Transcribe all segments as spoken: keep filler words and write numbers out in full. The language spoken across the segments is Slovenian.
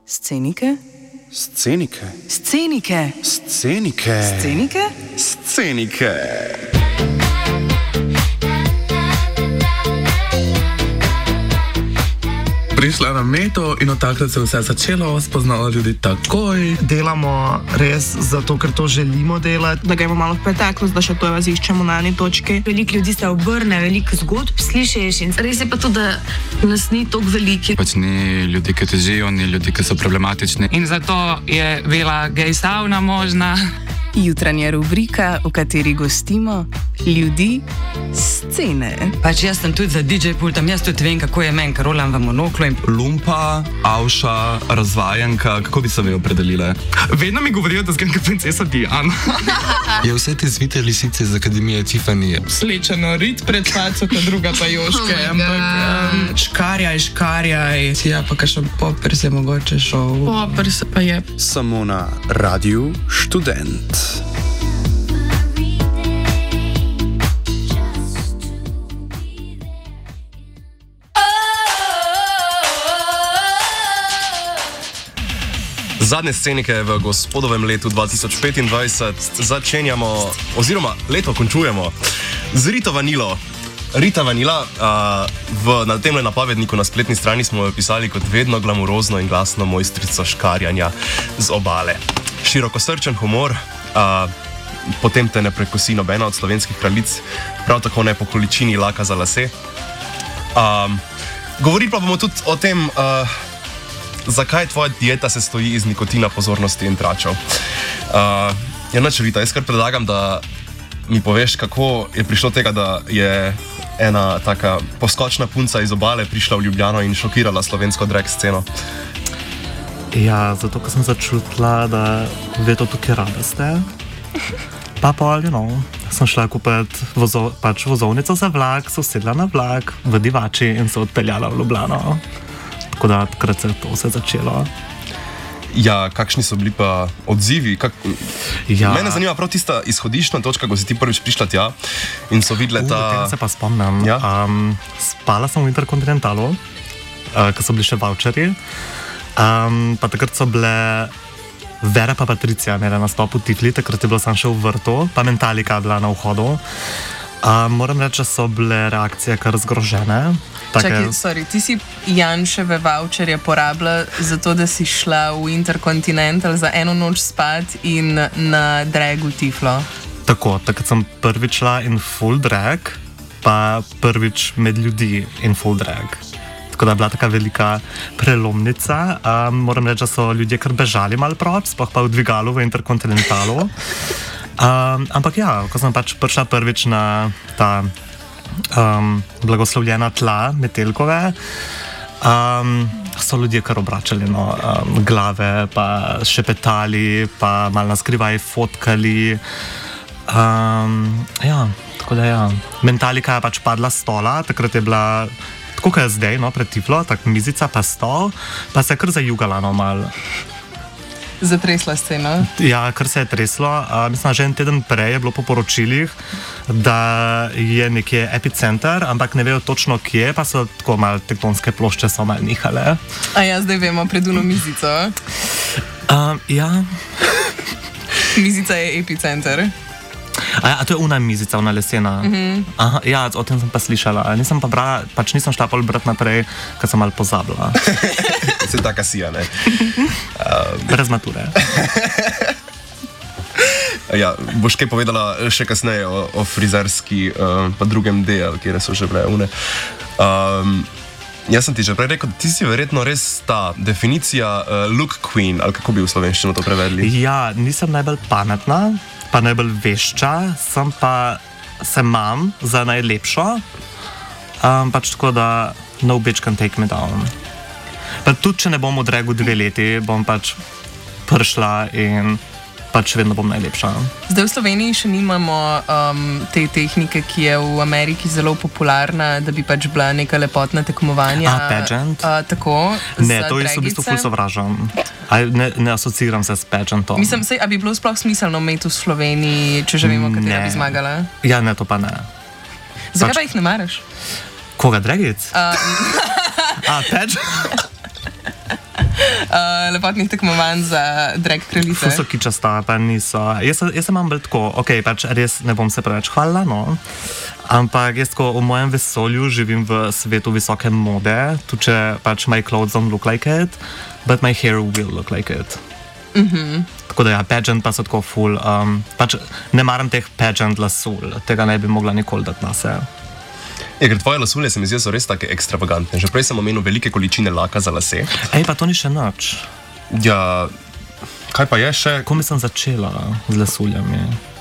Scenike? Scenike? Scenike? Scenike? Scenike? Scenike? Prišla na Meto in od takrat se je vse začelo, spoznala ljudi takoj. Delamo res zato, ker to želimo delati. Da gremo malo v preteklost, da še to raziščemo na eni točki. Veliko ljudi se obrne, veliko zgodb slišiš in res je pa to, da nas ni toliko veliki. Pač ni ljudi, ki težijo, ni ljudi, ki so problematični. In zato je bila gej savna možna. Jutranja rubrika, v kateri gostimo ljudi scene. Pač jaz sem tudi za D J pultom, jaz tudi vem, kako je meni, ker rolam v monoklu. In... Lumpa, avša, razvajanka, kako bi se mi opredelile? Vedno mi govorijo, da zgledam kot princesa Diana. Je vse te zvite lisice iz Akademije Tiffany. Slečeno rit pred faco, kot druga pa Joške. Oh ampak, škarjaj, škarjaj. Ja, pa kakšen popers je mogoče šel. Popers pa je. Samo na Radiu Študent. Zadnje scenike v gospodovem letu dva tisoč petindvajset začenjamo, oziroma leto končujemo z Rito Vanilo. Rita Vanila, uh, v, na temle napovedniku na spletni strani smo jo pisali kot vedno glamurozno in glasno mojstrico škarjanja z obale. Širokosrčen humor, uh, potem te ne prekosi nobena od slovenskih kraljic, prav tako ne po količini laka za lase. Um, Govorili pa bomo tudi o tem, uh, zakaj tvoja dieta se stoji iz nikotina, pozornosti in tračev. Uh, ja, nač, Rita, jaz kar predlagam, da mi poveš, kako je prišlo tega, da je ena taka poskočna punca iz obale prišla v Ljubljano in šokirala slovensko drag sceno. Ja, zato, ker sem začutila, da ve to tukaj rada ste. Pa pol, you know, sem šla kupiti vozo, pač vozovnico za vlak, so sedla na vlak v Divači in se odpeljala v Ljubljano. Tako da takrat se je to vse začelo. Ja, kakšni so bili pa odzivi? Kak... Ja. Mene zanima prav tista izhodiščna točka, ko si ti prvič prišla tja in so videli ta... Uh, tega se pa spomnim. Ja? Um, spala sem v Interkontinentalu, uh, ko so bili še voucherji. Um, pa takrat so bile Vera pa Patricija imela nastop v Tifli, takrat je bilo sam še v vrtu, pa Mentalika bila na vhodu. Uh, moram reči, da so bile reakcije kar zgrožene. Take... Čakaj, sorry, ti si Janševe voucherje porabila zato, da si šla v Intercontinental za eno noč spat in na drag v Tiflo. Tako, takrat sem prvič šla in full drag, pa prvič med ljudi in full drag. Tako da je bila taka velika prelomnica. Um, moram reči, da so ljudje kar bežali malo proč, sploh pa v dvigalu v Interkontinentalu. Um, ampak ja, ko sem pač prišla prvič na ta um, blagoslovljena tla Metelkove, um, so ljudje kar obračali no, um, glave, pa šepetali, pa malo naskrivaj fotkali. Um, ja, tako da ja. Mentalika je pač padla s stola, takrat je bila tako, kot je zdaj, no, pred Tiflo, tak mizica pa stol, pa se je kar zajugala no malo. Zatresla scena? Ja, kar se je treslo. Uh, mislim, že en teden prej je bilo po poročilih, da je nekje epicenter, ampak ne vejo točno kje, pa so tako malo tektonske plošče so malo nihale. A ja, zdaj vemo pred uno mizico? Uh, ja. Mizica je epicenter. A, ja, a to je una mizica, una lesena. Uh-huh. Aha, ja, o tem sem pa slišala. Nisem pa brala, pač nisem šla pol brat naprej, ker sem malo pozabila. Se taka sija, ne? Um. Brez mature. Ja, boš kaj povedala še kasneje o, o frizerski uh, pa drugem D, kjer so že bile une. Um, jaz sem ti že prej rekel, ti si verjetno res ta definicija uh, look queen, ali kako bi v slovenščino to prevedli? Ja, nisem najbolj pametna, pa najbolj vešča, sem pa se mam za najlepšo, um, pač tako da no bitch can take me down. Pa tudi, če ne bom v dragu dve leti, bom pač prišla in pač vedno bom najlepša. Zdaj v Sloveniji še nimamo um, te tehnike, ki je v Ameriki zelo popularna, da bi pač bila neka lepotna tekmovanja. A, pageant? Uh, tako, ne, to je v bistvu ful sovražam. Ne, ne asociiram se s pageantom. Mislim, sej, a bi bilo sploh smiselno imeti v Sloveniji, če že vemo, katera bi zmagala? Ja, ne, to pa ne. Zakaj pač... pa jih ne maraš? Koga, dragic? Uh, A, pageant? uh, lepotnih tekmovanj za drag kraljice. Ful so kičasta, pa niso. Jaz, se- jaz sem imam bolj tako, ok, pač res ne bom se preveč hvalila, no. Ampak jaz tako v mojem vesolju živim v svetu visoke mode, tudi če pač my clothes don't look like it, but my hair will look like it. Mhm. Tako da ja, pageant pa so tako ful, um, pač ne maram teh pageant lasul, tega ne bi mogla nikoli dati na se. Je, ker tvoje lasulje se mi zdijo so res take ekstravagantne. Že prej sem omenil velike količine laka za lase. Ej, pa to ni še nič. Ja, kaj pa je še? Ko mi sem začela z lasuljami.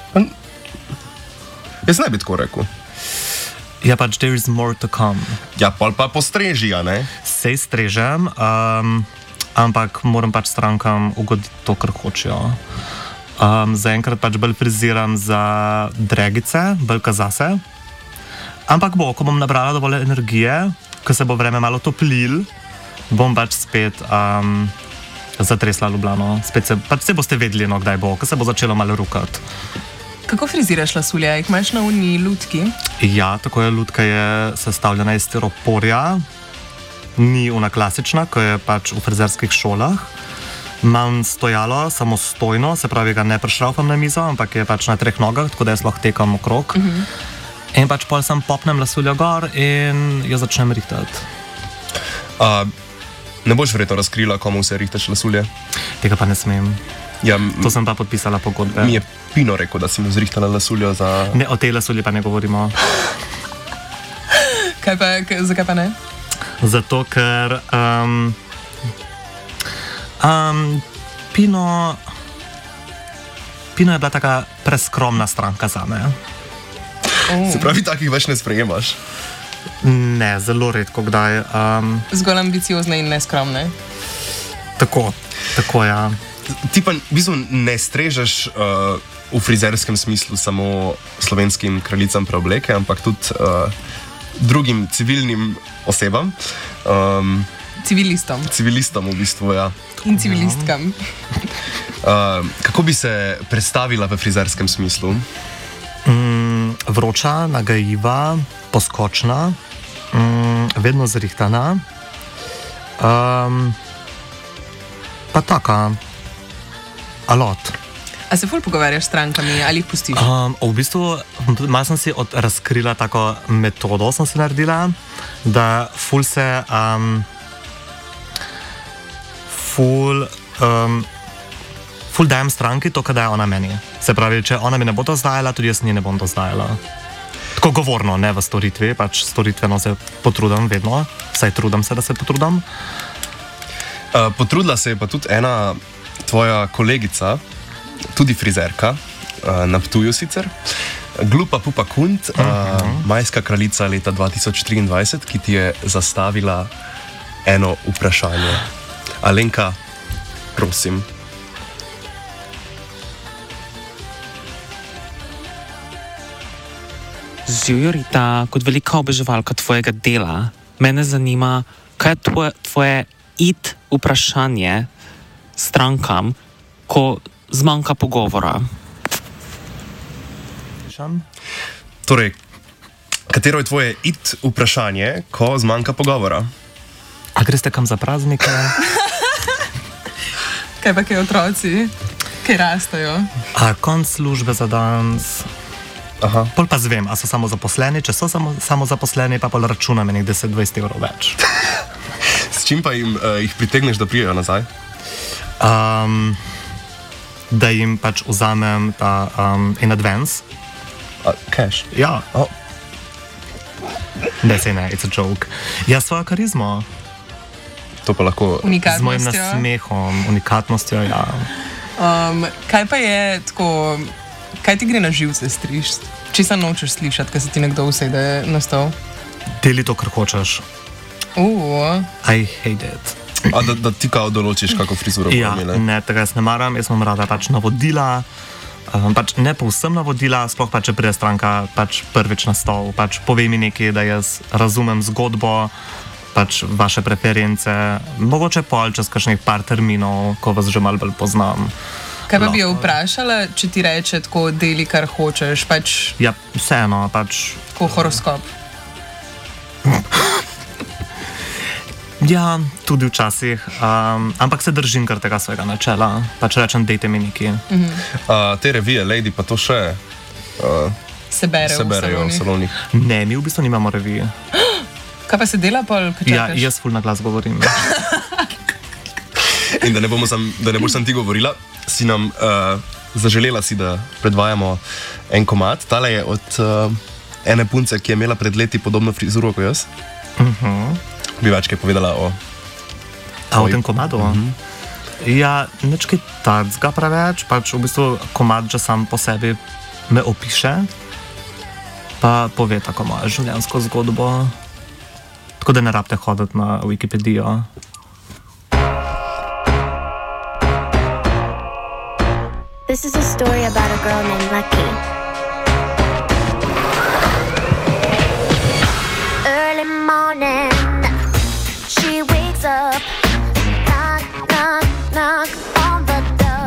Jaz ne bi tako rekel. Ja, pač there is more to come. Ja, pol pa postreži, a ne? Sej strežem, um, ampak moram pač strankam ugoditi to, kar hočejo. Um, zaenkrat pač bolj friziram za dragice, bolj kazase. Ampak bo, ko bom nabrala dovolj energije, ko se bo vreme malo toplil, bom pač spet um, zatresla Ljubljano. Spet se, pač se boste vedeli, no, kdaj bo, ko se bo začelo malo rukati. Kako friziraš lasulje? Jih imaš na uni lutki? Ja, tako je, lutka je sestavljena iz stiroporja, ni ona klasična, ko je pač v frizerskih šolah. Imam stojalo samostojno, se pravi, ga ne prešraufam na mizo, ampak je pač na treh nogah, tako da jaz lahko tekam okrog. Mhm. In pač pol sem popnem lasuljo gor in jo začnem rihtati. A, ne boš verjetno razkrila, komu se rihtaš lasulje? Tega pa ne smem. Ja, To sem pa podpisala pogodbe. mi je Pino rekel, da si mu zrihtala lasuljo za... Ne, o tej lasulji pa ne govorimo. Kaj pa, k- zakaj pa ne? Zato, ker um, um, Pino, Pino je bila taka preskromna stranka zame. Oh. Se pravi, takih več ne sprejemaš. Ne, zelo redko kdaj. Um, Zgolj ambiciozne in neskromne. tako, tako ja. Ti pa v bistvu ne strežeš uh, v frizerskem smislu samo slovenskim kraljicam preobleke, ampak tudi uh, drugim civilnim osebam, um, Civilistom civilistom v bistvu, ja. in civilistkam. Uh, kako bi se predstavila v frizerskem smislu? Mm, vroča, nagajiva, poskočna, mm, vedno zrihtana. Um, pa taka, alot. A se ful pogovarjaš s strankami ali jih pustiš? Um, v bistvu, malo sem si od, razkrila tako metodo, sem si naredila, da ful se, um, ful, um, ful dajem stranki to, kar daje ona meni. Se pravi, če ona mi ne bo to zdajala, tudi jaz nje ne bom to zdajala. Tako govorno, ne v storitvi, pač storitveno se potrudim vedno, vsaj trudim se, da se potrudim. Uh, potrudila se je pa tudi ena tvoja kolegica, tudi frizerka, uh, na Ptuju sicer, Glupa Pupa Kunt, uh, uh-huh. majska kraljica leta dva tisoč triindvajset, ki ti je zastavila eno vprašanje. Alenka, prosim. Živjo Rita, kot velika oboževalka tvojega dela, mene zanima, kaj je tvoje, tvoje it vprašanje strankam, ko zmanjka pogovora. Torej, katero je tvoje it vprašanje, ko zmanjka pogovora? A greste kam za praznike? Kaj pa kaj otroci, ki rastejo? A konc službe za danes? Aha. Pol pa zvem, a so samo zaposleni, če so samo, samo zaposleni, pa pol računam enih deset do dvajset evrov več. S čim pa jim, uh, jih pritegneš, da prijejo nazaj? Um, da jim pač vzamem ta um, in advance. Uh, cash? Ja. Oh. Ne, sej ne, it's a joke. Ja, svojo karizmo. To pa lahko... Z mojim nasmehom, unikatnostjo, ja. Um, kaj pa je tako, kaj ti gre na živce striž? Če se nočeš slišati, kaj se ti nekdo usede na stol? Deli to, kar hočeš. Uh. I hate it. A da, da ti kao določiš, kako frizuro bo Ja, imela? ne, tega jaz ne maram, jaz imam rada pač navodila, um, pač ne povsem navodila, sploh pa če pride stranka pač prvič na stol, pač povej mi nekaj, da jaz razumem zgodbo, pač vaše preference, mogoče pol čez kakšnih par terminov, ko vas že malo bolj poznam. Kaj pa bi jo vprašala, če ti reče tako, deli kar hočeš, pač Ja, vseeno, pač tako horoskop? Ja, tudi včasih, um, ampak se držim kar tega svojega načela. Pač rečem, dejte mi nekaj. Mhm. Uh, te revije, Lady, pa to še uh, Se berejo se v berejo v salonih. salonih. Ne, mi v bistvu nimamo revije. Kaj pa se dela pol, ko Ja, čakaš? jaz ful na glas govorim. In da ne, bomo sam, da ne boš sam ti govorila, si nam uh, zaželela, si, da predvajamo en komad. Tale je od uh, ene punce, ki je imela pred leti podobno frizuro kot jaz. Uh-huh. Bi več kaj povedala o... A o tem komadu? Uh-huh. Ja, nič kaj tacga preveč, pač v bistvu komad že sam po sebi me opiše, pa pove tako mojo življenjsko zgodbo. Tako da ne rabite hoditi na Wikipedijo. This is a story about a girl named Lucky. Early morning, she wakes up, knock, knock, knock on the door.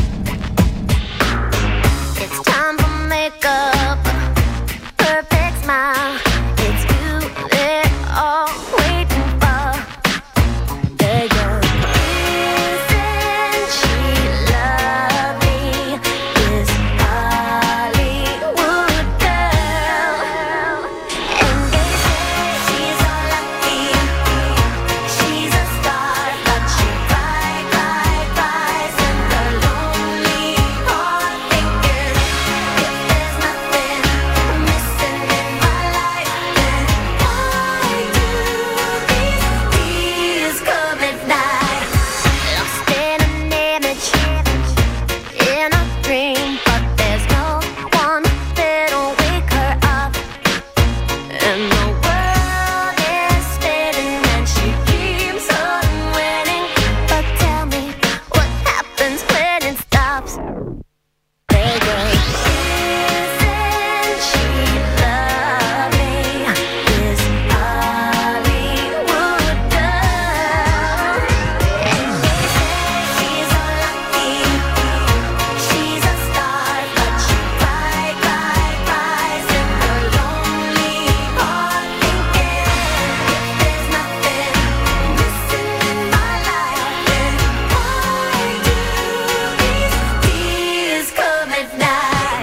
It's time for makeup, perfect smile. It's you they're all waiting for. There you go. Isn't she lovely? This Hollywood girl. And they say she's so lucky. She's a star, but she cry, cry, cries in her lonely heart, thinking if there's nothing missing in my life, then why do these tears come at night? Lost in an image, in a dream, but there's no one that'll wake her up. And the world is spinning and she keeps on winning. But tell me, what happens when it stops? There goes, isn't she lovely? This Hollywood girl. And they say she's so lucky. She's a star, but she cry, cry, cries in her lonely heart, thinking if there's nothing missing in my life, then why do these tears come at night?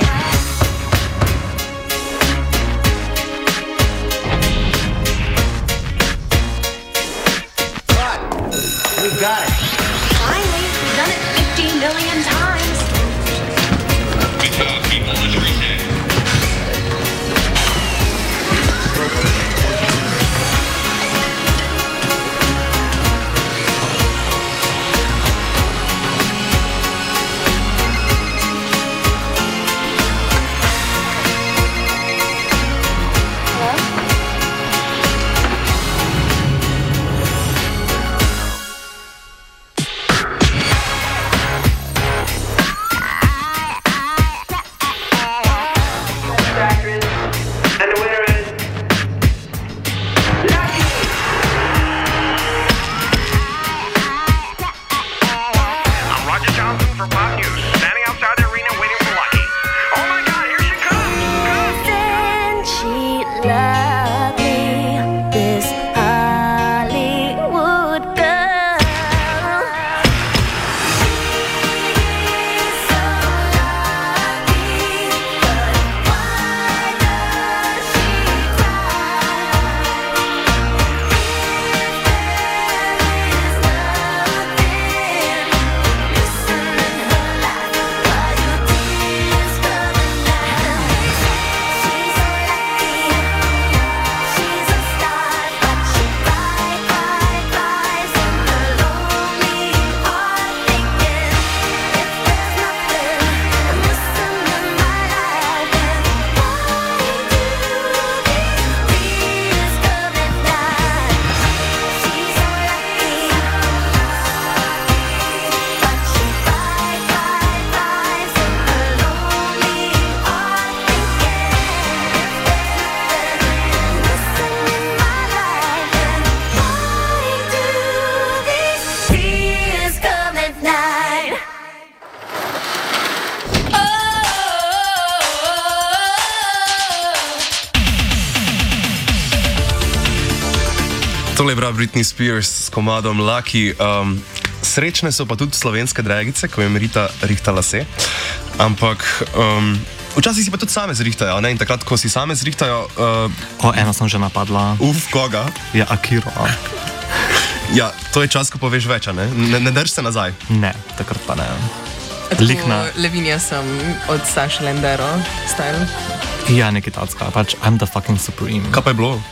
We got it. Finally, we've done it fifty million times. Tole je bila Britney Spears s komadom Lucky. Um, srečne so pa tudi slovenske dragice, ko jim Rita rihta lase. Ampak um, včasih si pa tudi same zrihtajo, ne? In takrat, ko si same zrihtajo... Uh, o, eno sem že napadla. Uf, koga? Ja, Akiro. Ja, to je čas, ko poveš več, ne? Ne, ne drž se nazaj. Ne, takrat pa ne. Lihna. Levinja sem od Saša Lendero, style. Ja, nekaj tacka, pač I'm the fucking supreme. Kaj pa je bilo?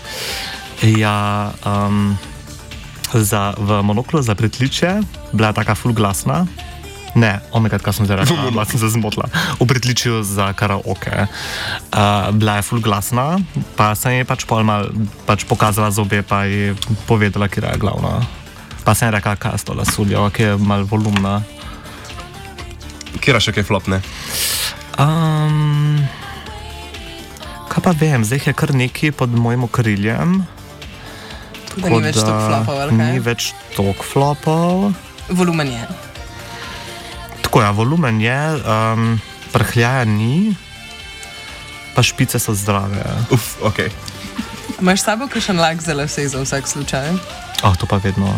Ja, um, za, v monoklu za pritličje bila taka full glasna. Ne, omega, kaj sem zdaj rekla, malo sem se zmotila. V pritličju za karaoke. Uh, bila je full glasna, pa sem ji pač pol mal pač pokazala zobe, pa ji povedala, kje je glavna. Pa sem ji rekla, kaj je to lasuljo, ki je mal volumna. Kjera še kaj flopne? Um, kaj pa vem, zdaj je kar nekaj pod mojim okriljem. Da ni več tok flopov, ali kaj? Ni več tok flopov. Volumen je. Tako ja, volumen je, um, prhljaja ni, pa špice so zdrave. Uf, ok. Imaš s sabo kakšen lak za lase za vsak slučaj? Oh, to pa vedno.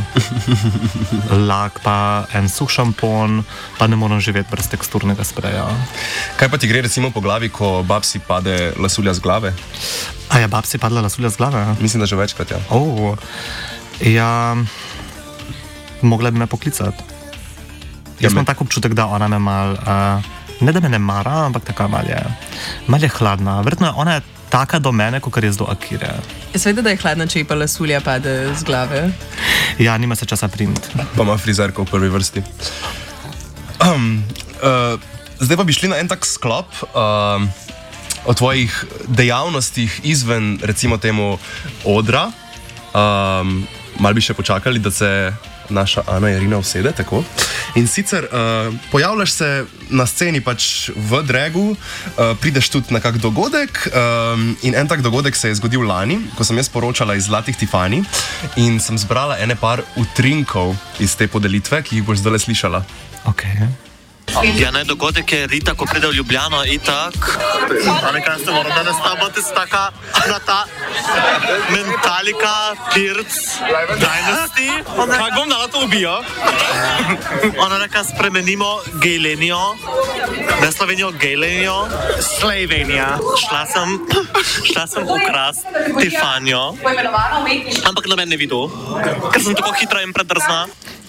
Lak, pa en suh šampon, pa ne moram živeti brez teksturnega spreja. Kaj pa ti gre recimo po glavi, ko babsi pade lasulja z glave? A je babsi padla lasulja z glave? Mislim, da že večkrat, ja. Oh, ja, mogla bi me poklicati. Ja, Jaz me... imam tak občutek, da ona me mal, uh, ne da me ne mara, ampak taka mal je, mal je hladna. Verjetno je ona taka do mene, kot je do Akire. Sveda, da je hladna, če ji pa lasulja pade z glave. Ja, nima se časa primiti. Pa ima frizerko v prvi vrsti. Um, uh, zdaj pa bi šli na en tak sklop uh, o tvojih dejavnostih izven, recimo temu, odra. Um, mal bi še počakali, da se naša Ana Irina usede, tako. In sicer uh, pojavljaš se na sceni pač v dragu, uh, prideš tudi na kak dogodek um, in en tak dogodek se je zgodil lani, ko sem jaz poročala iz Zlatih Tifani in sem zbrala ene par utrinkov iz te podelitve, ki jih boš zdaj slišala. Ok. Ja, ne, dogodek je Rita, ko pride v Ljubljano, itak. A nekaj ste moram danes nabati s taka na ta Mentalika, Pirc, Dynasty. Kaj bom dala to ubijo? Ona neka spremenimo Gejlenijo, ne Slovenijo, Gejlenijo, Slovenija. Šla sem, šla sem ukrast Tifanjo, ampak noben ne videl, ker sem tako hitra in predrzna.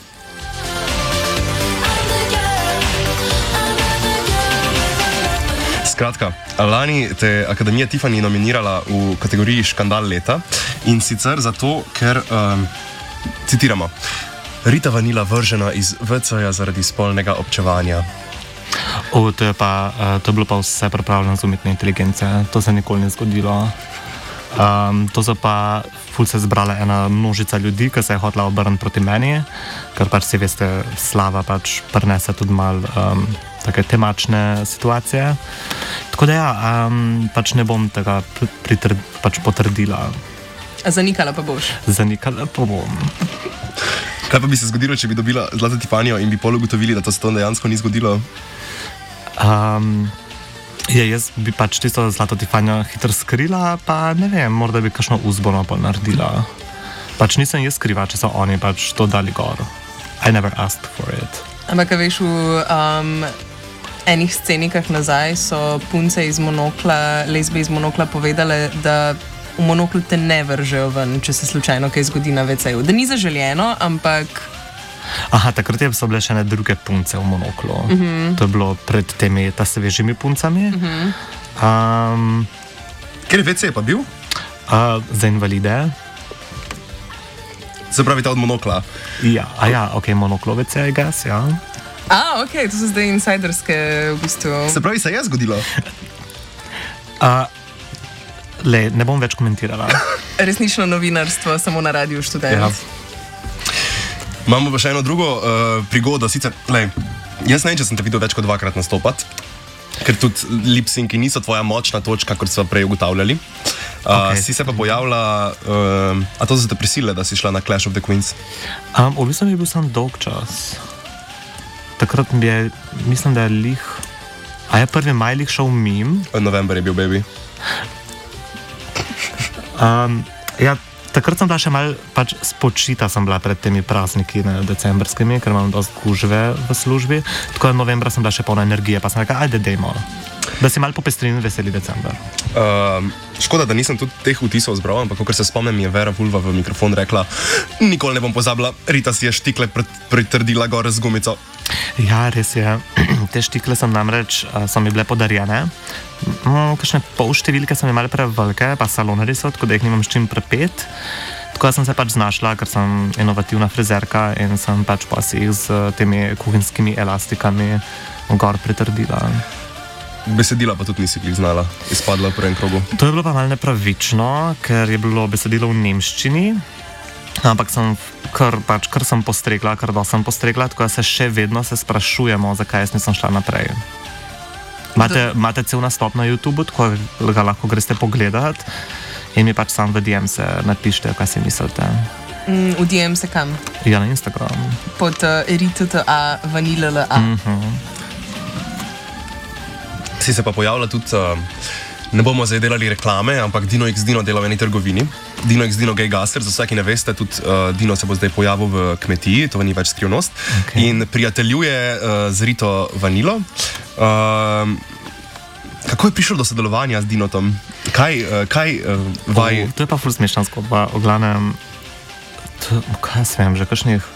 Skratka, lani te je Akademija Tiffany nominirala v kategoriji Škandal leta in sicer zato, ker, um, citiramo, Rita Vanila vržena iz ve ce-ja zaradi spolnega občevanja. O, to je pa, uh, to je bilo pa vse pripravljeno z umetne inteligence, to se nikoli ni zgodilo. Um, to so pa ful se zbrala ena množica ljudi, ki se je hotela obrniti proti meni, ker pač si veste, slava pač prinese tudi mal um, take temačne situacije. Tako da ja, um, pač ne bom tega pritr, pač potrdila. A zanikala pa boš? Zanikala pa bom. Kaj pa bi se zgodilo, če bi dobila Zlato Tifanijo in bi pol ugotovili, da to se to dejansko ni zgodilo? Um, Ja, jaz bi pač tisto Zlato Tifanijo hitro skrila, pa ne vem, morda bi kakšno uzbono pa naredila. Pač nisem jaz skriva, če so oni pač to dali gor. I never asked for it. Ampak, veš, v um, enih scenikah nazaj so punce iz monokla, lezbe iz monokla povedale, da v monoklu te ne vržejo ven, če se slučajno kaj zgodi na ve ce-ju. Da ni zaželjeno, ampak... Aha, takrat so bile še ne druge punce v monoklu. Uh -huh. To je bilo pred temi ta svežimi puncami. Uh -huh. um, Kjer ve ce je pa bil? Uh, za invalide. Se pravi ta od monokla? Ja, a ja, ok, monoklo ve ce, I guess, ja. A, ok, to so zdaj insiderske v bistvu. Se pravi, se je zgodilo? Uh, le, ne bom več komentirala. Resnično novinarstvo, samo na Radiu Študent. Ja. Imamo pa še eno drugo uh, prigodo, sicer, lej, jaz ne vem, če sem te videl več kot dvakrat nastopati, ker tudi lip-synci niso tvoja močna točka, kot smo prej ugotavljali. Uh, okay. Si se pa pojavila, uh, a to so te prisile, da si šla na Clash of the Queens? Um, v bistvu mi je bil sam dolg čas. Takrat mi je, mislim, da je lih, a je prvi maj lih šel mim. November je bil, baby. Um, ja, Takrat sem bila še mal pač spočita, sem bila pred temi prazniki ne, decembrskimi, ker imam dosti gužve v službi. Tako da novembra sem bila še polna energije, pa sem rekla, ajde, dejmo. Da si mal popestrin veseli december. Uh, škoda, da nisem tudi teh vtisov zbral, ampak kot se spomnim, je Vera Vulva v mikrofon rekla, nikoli ne bom pozabila, Rita si je štikle pritrdila gore z gumico. Ja, res je. Te štikle sem namreč, uh, so mi bile podarjene. Mm, kakšne pol številke so mi malo prevelike, pa salonari so, tako da jih nimam s čim prepet. Tako da sem se pač znašla, ker sem inovativna frizerka in sem pač pa si jih z temi kuhinskimi elastikami gor pritrdila. Besedila pa tudi nisi glih znala, izpadla v prvem krogu. To je bilo pa malo nepravično, ker je bilo besedilo v nemščini, ampak sem kar, pač, kar sem postregla, kar dosti sem postregla, tako da se še vedno se sprašujemo, zakaj jaz nisem šla naprej. Imate, imate cel nastop na YouTubu, tako ga lahko greste pogledat in mi pač sam v D M se napište, kaj si mislite. Mm, v D M se kam? Ja, na Instagram. Pod uh, Rita Vanilla A. Mhm. Si se pa pojavila tudi, uh, ne bomo zdaj delali reklame, ampak Dino X Dino dela v eni trgovini. Dino X Dino Gay Gaster, za vsaki ne veste, tudi uh, Dino se bo zdaj pojavil v kmetiji, to ni več skrivnost. Okay. In prijateljuje uh, z Rito Vanilo. Uh, kako je prišlo do sodelovanja z Dinotom? Kaj, uh, kaj uh, vaj... Oh, to je pa ful smešna zgodba. O glavnem, to, kaj se vem, že kakšnih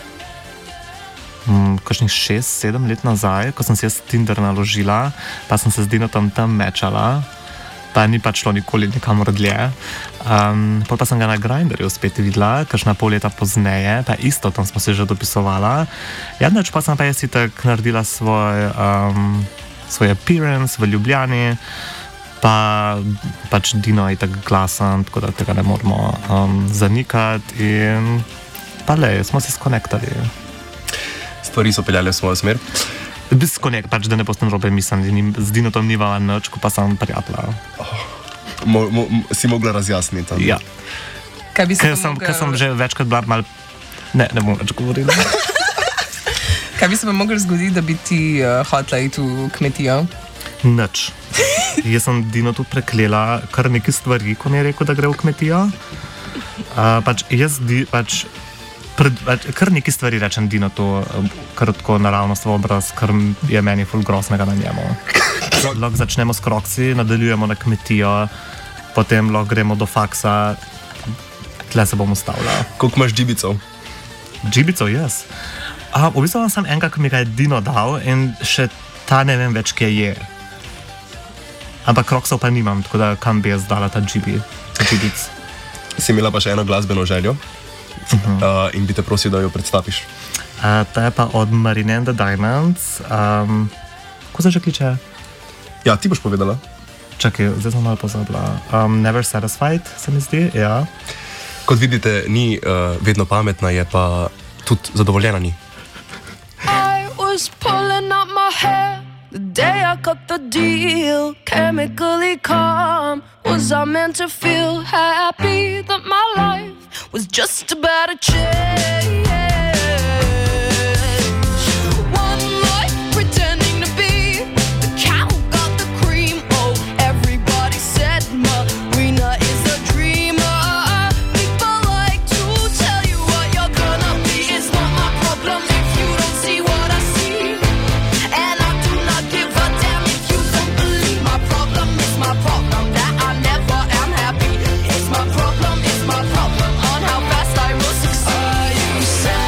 Mm, kakšnih šest, sedem let nazaj, ko sem si jaz Tinder naložila, pa sem se z Dinotom tam mečala, pa ni pač šlo nikoli nikamor dlje. Um, potem pa sem ga na Grindrju spet videla, kakšna pol leta pozneje, pa isto tam smo se že dopisovala. Jednač pa sem pa jaz itak naredila svoj, um, svoj appearance v Ljubljani, pa pač Dino je itak glasen, tako da tega ne moramo um, zanikati in pa le, smo se skonektali. Stvari so peljale v svojo smer. Skonek, pač, da ne postem robe mislim, z Dinotom niva nič, ko pa sem prijatelja. Oh, mo, mo, si mogla razjasniti. Ja. Kaj bi se ker sem, mogel... sem že večkrat bila mal... Ne, ne bom več govorila. Kaj bi se pa moglo zgoditi, da bi ti uh, hotla iti v kmetijo? Nič. Jaz sem Dino tudi preklela kar nekaj stvari, ko mi je rekel, da gre v kmetijo. Uh, pač jaz di, pač Pred, kar neki stvari rečem Dino to, kar tako naravnost v obraz, kar je meni ful groznega na njemu. Lahko začnemo s kroksi, nadaljujemo na kmetijo, potem lahko gremo do faksa, tle se bom ustavila. Koliko imaš džibicov? Džibicov, jaz. A, v bistvu sem enega, ki mi ga je Dino dal in še ta ne vem več, kje je. Ampak kroksov pa nimam, tako da kam bi jaz dala ta džibi, džibic. Si imela pa še eno glasbeno željo? Uh-huh. Uh, in bi te prosil, da jo predstaviš. Uh, ta je pa od Marine and the Diamonds. Um, Kako se že kliče? Ja, ti boš povedala. Čakaj, zdaj sem malo pozabila. Um, Never Satisfied, se mi zdi, ja. Kot vidite, ni uh, vedno pametna, je pa tudi zadovoljena ni. I was pulling up my hair the day I got the deal, chemically calm. Was I meant to feel happy that my life was just about to change? One life pretending to be the cow got the cream. Oh, everybody said Marina is a dreamer. People like to tell you what you're gonna be. It's not my problem if you don't see what I see, and I do not give a damn if you don't believe. My problem is my problem that I never am happy. It's my problem, it's my problem on how fast I will succeed. Are you sad?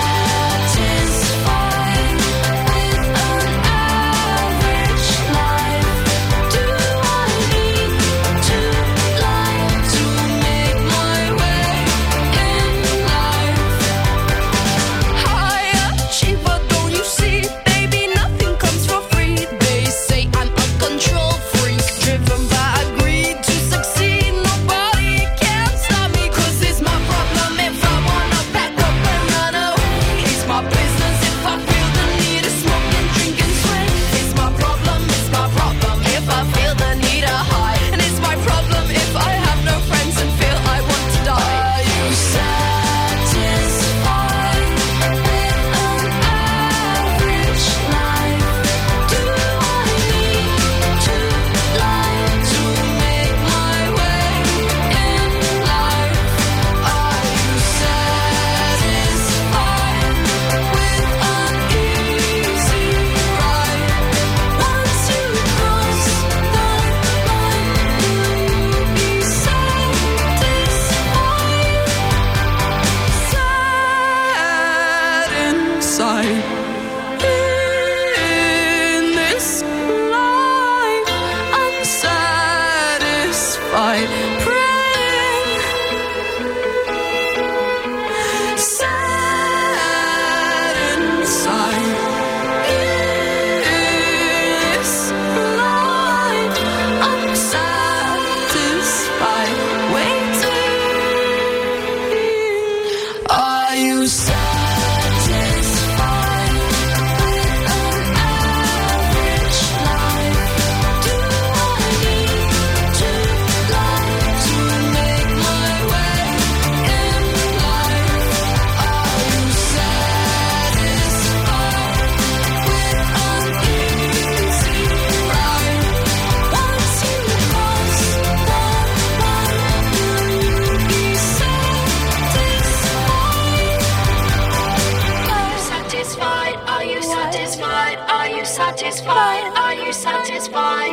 satisfied? Are you satisfied? Are you satisfied? Are you satisfied?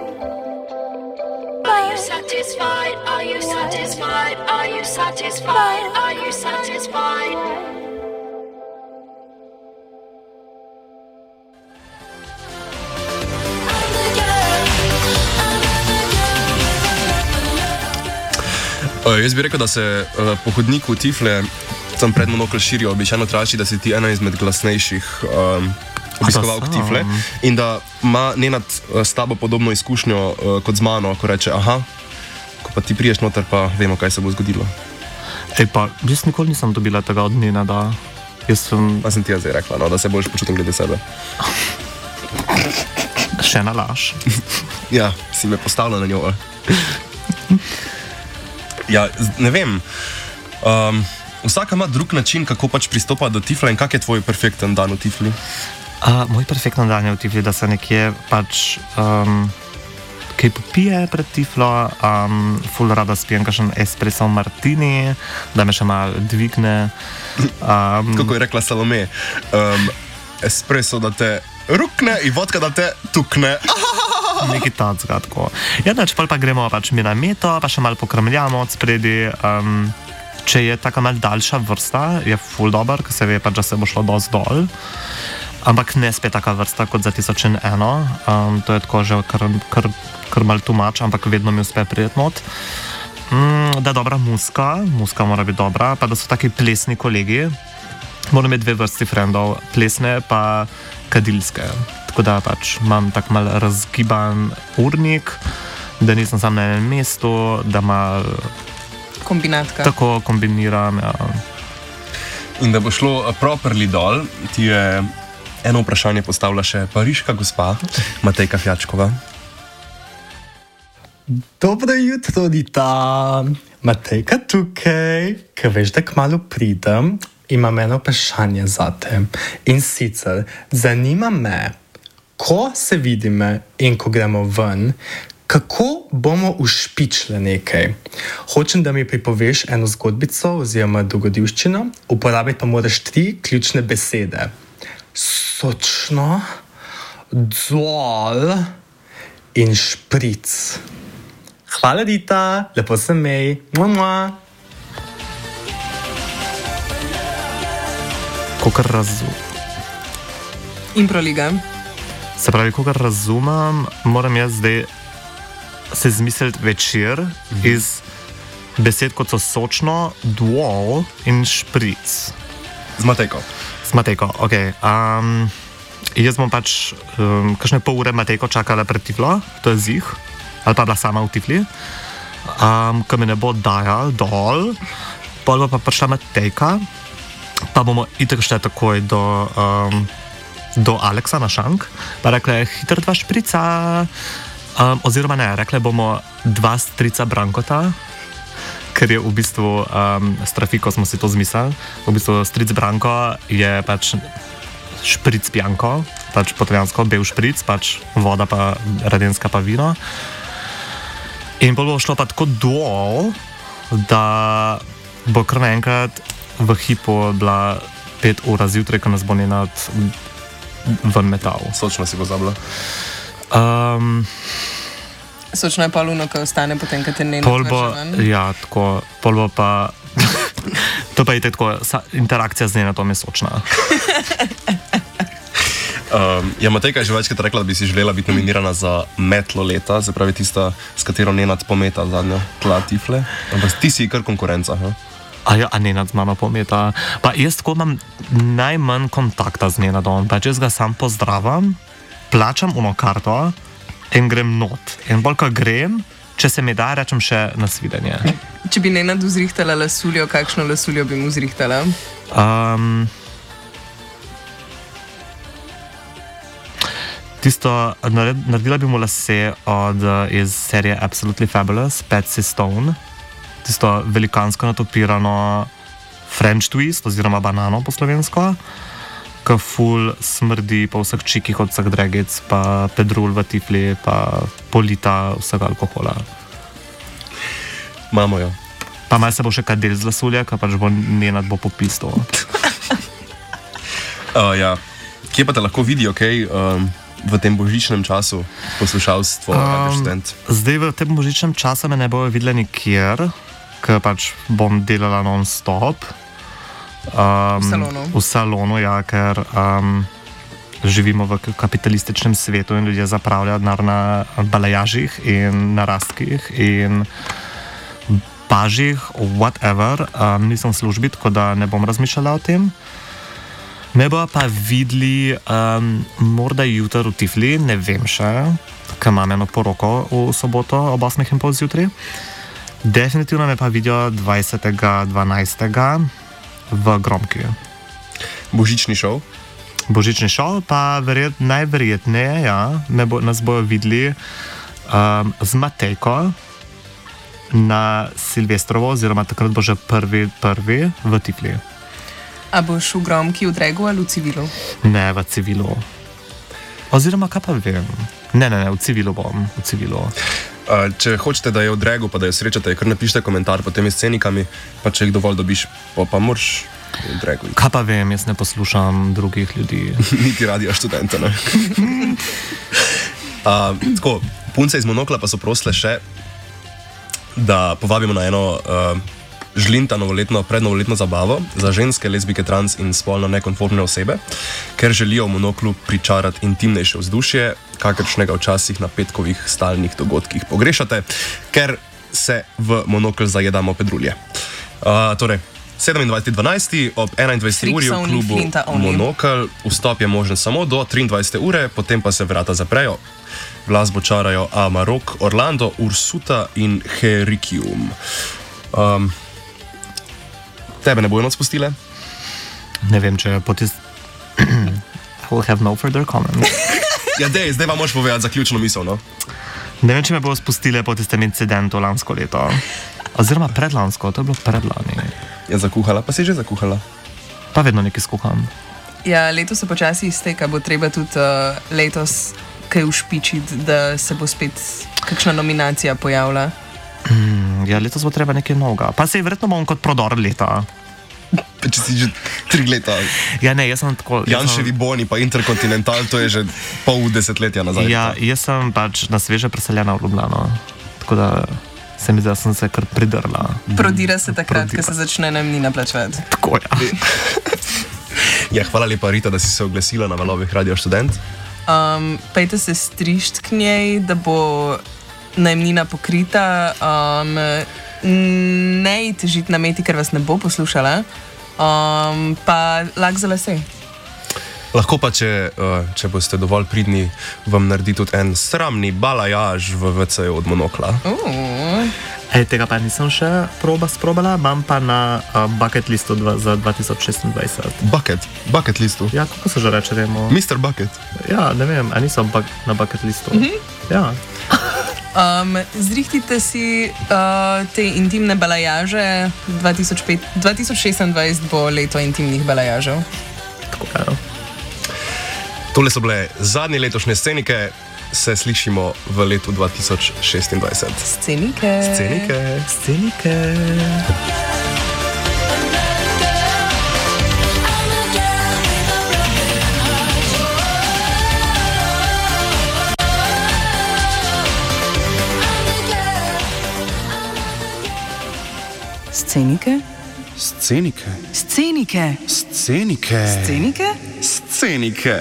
Are you satisfied? Are you satisfied? Are you satisfied? Are you satisfied? Uh, jaz bi rekel, da se uh, po hodniku Tifle tam pred monokl širijo običajno trači, da si ti ena izmed glasnejših um, obiskovalk Tifle in da ima Nenad uh, s tabo podobno izkušnjo uh, kot z mano, ko reče, aha, ko pa ti priješ noter, pa vemo, kaj se bo zgodilo. Ej pa, jaz nikoli nisem dobila tega od Nenada. Jaz sem... Pa sem ti jaz zdaj rekla, no, da se boš počutil glede sebe. Še ena laž. Ja, si me postavila na njo. Ja, z- ne vem. Um, vsaka ima drug način, kako pač pristopa do Tifla in kak je tvoj perfekten dan v Tifli? Uh, moj perfekten dan je v Tifli, da se nekje pač um, kaj popije pred Tiflo, um, ful rada spijem kakšen espresso martini, da me še malo dvigne. Um, Kako je rekla Salome, um, espresso da te rukne in vodka da te tukne. Nekaj tacga, tako. Ja, neč, pol pa gremo pač mi na meto, pa še malo pokrmljamo od spredi. Um, če je taka malo daljša vrsta, je ful dober, ker se ve pač, da se bo šlo dosti dol. Ampak ne spet taka vrsta kot za tisoč in eno. Um, to je tako že kar, kar, kar malo tumač, ampak vedno mi uspe prijet not. Mm, da je dobra muska, muska mora biti dobra, pa da so taki plesni kolegi. Moram imeti dve vrsti frendov, plesne pa kadilske. Tako da pač imam tak mal razgiban urnik, da nisem sam na enem mestu, da mal Kombinatka. tako kombiniram. Ja. In da bo šlo properly dol, ti je eno vprašanje postavila še pariška gospa Matejka Fjačkova. Dobro jutro, Rita. Matejka tukaj, ker veš, da kmalu pridem, imam eno vprašanje za te. In sicer, zanima me, ko se vidimo in ko gremo ven, kako bomo ušpičili nekaj. Hočem, da mi pripoveš eno zgodbico oziroma dogodivščino, uporabiti pa moraš tri ključne besede. Sočno, dol in špric. Hvala, Rita, lepo se mej. Mua, mua. Kakor razum... Improliga. Se pravi, kakor razumem, moram jaz zdaj se zmisliti večer mm-hmm. iz besed, kot so sočno, duol in špric. Z Matejko. Z Matejko, ok. Um, jaz bom pač um, kakšne pol ure Matejko čakala pred Tiflo, to je zih, ali pa bila sama v Tifli, um, ko me ne bo dajal dol, pol bo pa prišla Matejka, pa bomo itak šli takoj do, um, do Aleksa na šank, pa rekla je, hiter dva šprica, um, oziroma ne, rekla bomo dva strica Brankota, ker je v bistvu um, s trafiko smo si to zmislili, v bistvu stric Branko je pač špric pijanko, pač potrejansko bel špric, pač voda pa radenska pa vino. In bolj bo šlo pa tako dol, da bo kar naenkrat v hipu bila pet ura zjutraj, ko nas bo Nenad ven metal. Sočno si pozabila. Um, Sočno je pa luno, ko ostane potem, ko te ne pol bo, navrže ven. ja, tako, pol bo pa, to pa je tako, sa, interakcija z Nenadom je sočna. Um, ja, Matejka je že večkrat rekla, da bi si želela biti nominirana za metlo leta, se pravi tista, s katero Nenad pometa zadnjo tla Tifle. Ampak ti si kar konkurenca. Ha? A ja, a Nenad z mano pometa. Pa jaz tako imam najmanj kontakta z Nenadom, pač jaz ga sam pozdravam, plačam uno karto in grem not. In bolj, ko grem, če se mi da, rečem še nasvidenje. Če bi Nenad vzrihtala lasuljo, kakšno lasuljo bi mu vzrihtala? Um, tisto, nared, naredila bi mu lase od, iz serije Absolutely Fabulous, Patsy Stone. Tisto velikansko natopirano French twist, oziroma banano po slovensko, ki ful smrdi po vseh čikih od vseh dregic, pa pedrul v Tifli, pa polita vsega alkohola. Mamo jo. Pa malo se bo še kadel z lasulja, ki pač bo Nenad bo popisto. Uh, ja. kje pa te lahko vidijo, kaj um, v tem božičnem času poslušalstvo? Um, zdaj v tem božičnem času me ne bojo videli nikjer, ker pač bom delala non-stop. Um, v salonu. V salonu, ja, ker um, živimo v kapitalističnem svetu in ljudje zapravljajo denar na balajažih in na rastkih in pažih, whatever. Um, nisem v službi, tako da ne bom razmišljala o tem. Me bo pa videli um, morda jutri v Tifli, ne vem še, ker imam eno poroko v soboto ob osmih in pol zjutraj. Definitivno me pa vidijo dvajsetega dvanajstega v Gromki. Božični šov? Božični šov, pa verjet, najverjetneje, ja, me bo, nas bojo videli um, z Matejko na Silvestrovo, oziroma takrat bo že prvi, prvi v Tifli. A boš v Gromki v Dregu ali v civilu? Ne, v civilu. Oziroma, kaj pa vem? Ne, ne, ne, v civilu bom, v civilu. Uh, če hočete, da je v Dregu, pa da jo srečate, kar napišite komentar pod temi scenikami, pa če jih dovolj dobiš, pa, pa moraš v Dregu. Kaj pa vem, jaz ne poslušam drugih ljudi. Niti radio študenta, ne? uh, tako, punce iz Monokla pa so prosile še, da povabimo na eno uh, žlinta novoletno, prednovoletno zabavo za ženske, lezbike, trans in spolno nekonformne osebe, ker želijo v Monoklu pričarati intimnejše vzdušje, kakršnega včasih na petkovih stalnih dogodkih pogrešate, ker se v Monokl zajedamo pedrulje. Uh, torej, sedemindvajseti dvanajsti ob enaindvajseti uri v klubu Monokl, vstop je možen samo do triindvajsete ure, potem pa se vrata zaprejo. Glasbo čarajo Amarok, Orlando, Ursuta in Herikium. Um, Tebe ne bojo noč spustile? Ne vem, če potis... I will have no further comment. Ja, dej, zdaj vam moš povedati zaključno misel, no? Ne vem, če me bojo spustile po tistem incidentu lansko leto. Oziroma predlansko, to je bilo predlani. Je zakuhala, pa si že zakuhala? Pa vedno nekaj skuham. Ja, letos se počasi izteka, bo treba tudi uh, letos kaj ušpičiti, da se bo spet kakšna nominacija pojavila. Mm, ja, letos bo treba nekaj novega. Pa se je verjetno bom kot prodor leta. Če si že tri leta. Ja, ne, jaz sem tako... Janševi sem... boni pa Interkontinental, to je že pol desetletja nazaj. Ja, jaz sem pač na sveže preseljena v Ljubljano. Tako da se mi zdi, da sem se kar pridrla. Prodira se takrat, ko se začne najemnina plačevati. Tako, ja. Ja, hvala lepa, Rita, da si se oglasila na valovih Radio Študent. Um, pejte se strišt k njej, da bo najemnina pokrita. Um, ne težiti na meti, ker vas ne bo poslušala. Um, pa lak za lase. Lahko pa, če, uh, če boste dovolj pridni, vam naredi tudi en sramni balajaž v V C-ju od Monokla. Uh. Ej, tega pa nisem še proba sprobala, imam pa na uh, bucket listu dva, za dva tisoč šestindvajset. Bucket? Bucket listu? Ja, kako se že reče, vemo? mister Bucket? Ja, ne vem, a nisem bug, na bucket listu. Mhm. Ja. Um, zrihtite si uh, te intimne balajaže. dva tisoč pet, dva tisoč šestindvajset bo leto intimnih balajažev. Tako, ja. Tole so bile zadnje letošnje scenike, se slišimo v letu dva tisoč šestindvajset. Scenike. Scenike. Scenike. Scenike? Scenike. Scenike. Scenike. Scenike? Scenike.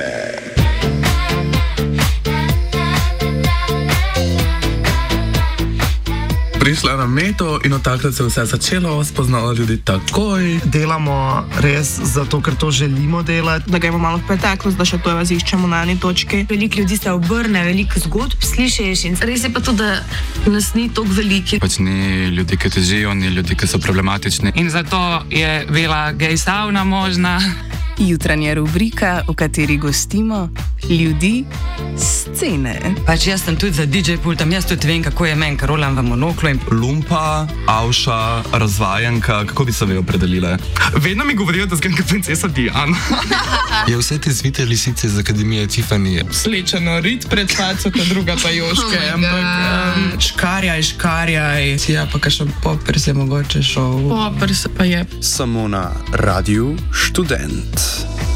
Prišla na meto in od takrat se je vse začelo, spoznala ljudi takoj. Delamo res zato, ker to želimo delati. Da gremo malo v preteklost, da še to raziščemo na eni točki. Veliko ljudi se obrne, veliko zgodb slišiš in res je pa to, da nas ni toliko veliki. Pač ni ljudi, ki težijo, ni ljudi, ki so problematični. In zato je bila gej savna možna. Jutranja rubrika, v kateri gostimo ljudi scene. Pač jaz sem tudi za D J pultom, jaz tudi vem, kako je meni, ker rolam v Monoklu. In... Lumpa, Avša, razvajanka, kako bi se ve opredelile? Vedno mi govorijo, da zgledam kot princesa Diana. Je vse te zvite lisice iz Akademije Tiffany. Slečeno rit pred faco, ta druga pa Joške. Oh ampak um, škarjaj, škarjaj. Ja, pa kakšen popers je mogoče šel. Popers pa je. Samo na Radiu Študent.